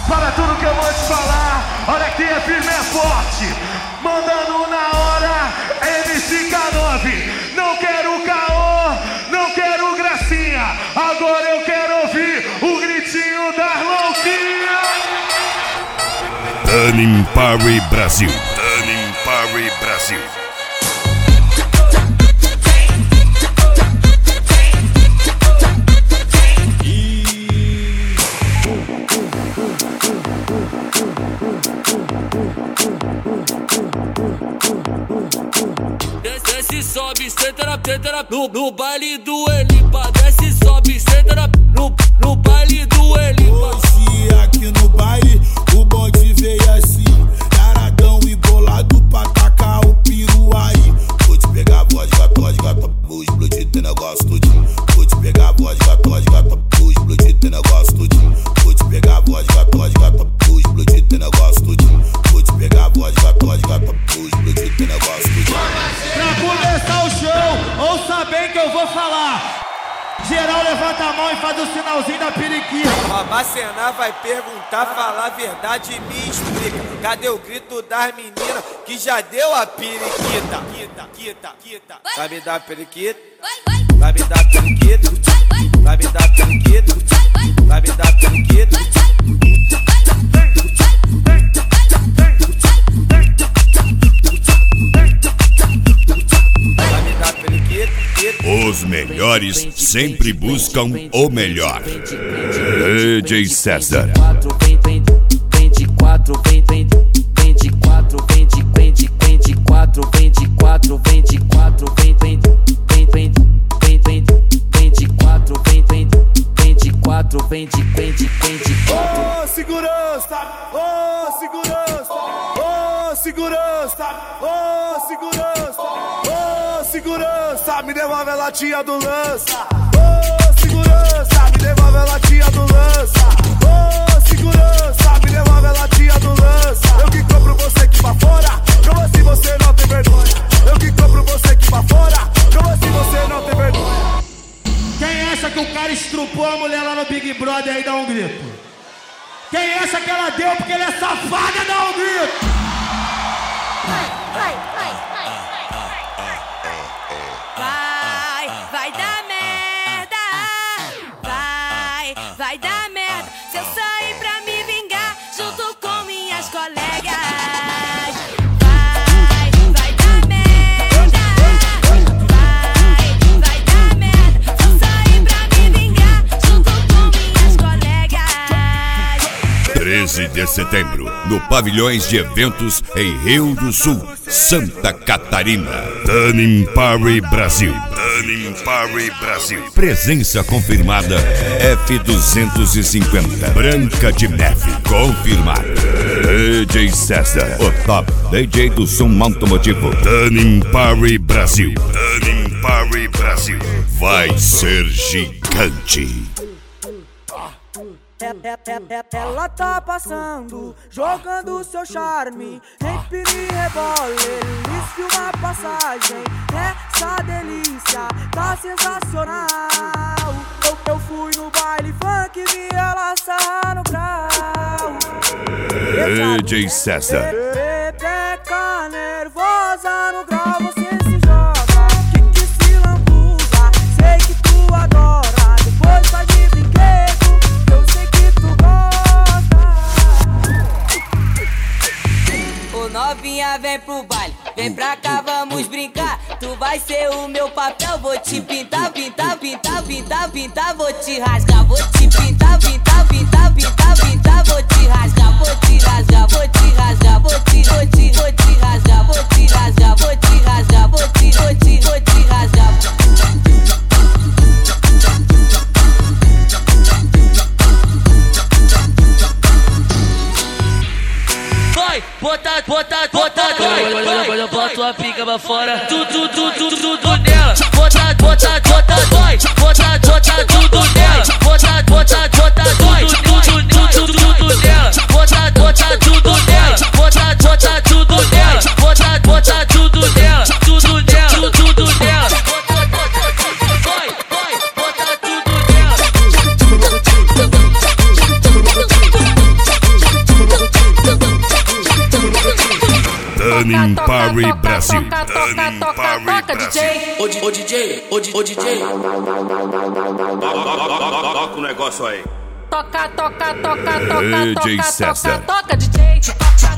Para tudo que eu vou te falar, olha que é firme, é forte. Mandando na hora, MC K9. Não quero caô, não quero gracinha. Agora eu quero ouvir o gritinho da louquinha. Tanin Parry Brasil. Tanin Parry Brasil. Desce, sobe, senta no baile do Elipa. Desce, sobe, senta no baile do Elipa. Hoje aqui no baile o bonde veio assim, taradão e bolado pra tacar o peru aí. Vou te pegar, vodka, vou explodir teu negócio todinho. Vou te pegar, vodka, vou explodir teu negócio todinho. Vou te pegar, vodka, vou explodir teu negócio todinho. Vou te pegar, vodka, vou explodir teu negócio todinho. Pra começar o show, ouça bem que eu vou falar. Geral levanta a mão e faz o sinalzinho da periquita. O Macenar vai perguntar, falar a verdade e me explica. Cadê o grito das meninas que já deu a periquita? Vai me dar periquita? Vai me dar periquita? Vai me dar periquita? Vai me dar periquita? Os melhores sempre buscam o melhor. DJ César. 24, 24, 24, 24, 24, 24. Ô segurança, ô segurança, ô segurança, ô segurança, ô segurança, me devolve a latinha do lança. Ô segurança, me devolve a latinha do lança. Ô segurança, me devolve a latinha do lança. Eu que compro você aqui pra fora, como assim você não tem vergonha? Eu que compro você aqui pra fora, como assim você não tem vergonha? Quem acha que o cara estrupou a mulher lá no Big Brother aí, dá um grito. Quem acha que ela deu porque ela é safada, dá um grito. Vai dar merda. Vai dar merda. Se eu sair pra me vingar junto com minhas colegas. Vai dar merda. Vai dar merda. Se eu sair pra me vingar junto com minhas colegas. 13 de setembro, no Pavilhões de Eventos em Rio do Sul, Santa Catarina. Tanin Parry Brasil. Tanin Parry Brasil. Presença confirmada F250. Branca de Neve. Confirmado. DJ César, o top DJ do som automotivo. Tanin Parry Brasil. Tanin Parry Brasil. Vai ser gigante. Ela tá passando, jogando seu charme, empina e rebola, eles uma passagem. Essa delícia tá sensacional. Eu fui no baile funk, vi ela sarrar no grau. DJ César. Pepeca nervosa no grau, você se joga, que se lambuza, sei que tu adora, depois vai de brinquedo. Novinha, vem pro baile, vem pra cá, vamos brincar. Tu vai ser o meu papel, vou te pintar, pintar, pintar, pintar, pintar. Vou te rasgar, vou te pintar, pintar, pintar, pintar, pintar. Vou te rasgar, vou te rasgar, vou te rasgar, vou te rasgar, vou te rasgar, vou te rasgar, vou te rasgar. Vai, bota, bota tua pica pra fora. Tudo nela. Bota, vai. Bota, tudo nela. Bota, tudo nela. Bota, tudo nela. Bota, tudo nela. Bota, tudo nela. Tudo nela. Vai, bota tudo nela. Tanning Party Brasil. Toca, DJ. Ô DJ. Toca o negócio aí. Toca, DJ César. toca, DJ.